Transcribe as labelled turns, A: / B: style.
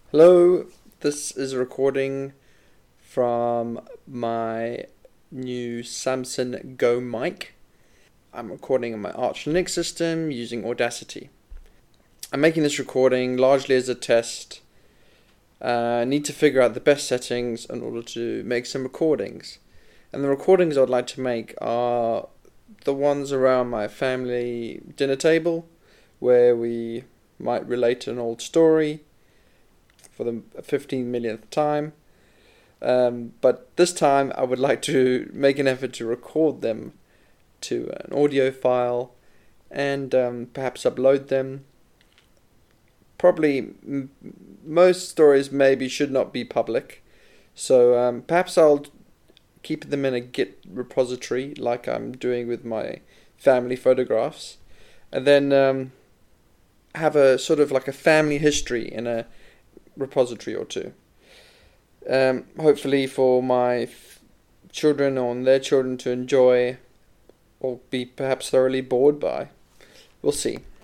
A: Hello, this is a recording from my new Samsung Go mic. I'm recording on my Arch Linux system using Audacity. I'm making this recording largely as a test. I need to figure out the best settings in order to make some recordings. And the recordings I'd like to make are the ones around my family dinner table, where we might relate an old story for the 15 millionth time. But this time I would like to make an effort to record them to an audio file and perhaps upload them. Probably most stories maybe should not be public, so perhaps I'll keep them in a Git repository like I'm doing with my family photographs, and then have a sort of like a family history in a repository or two. Hopefully for my children or their children to enjoy or be perhaps thoroughly bored by. We'll see.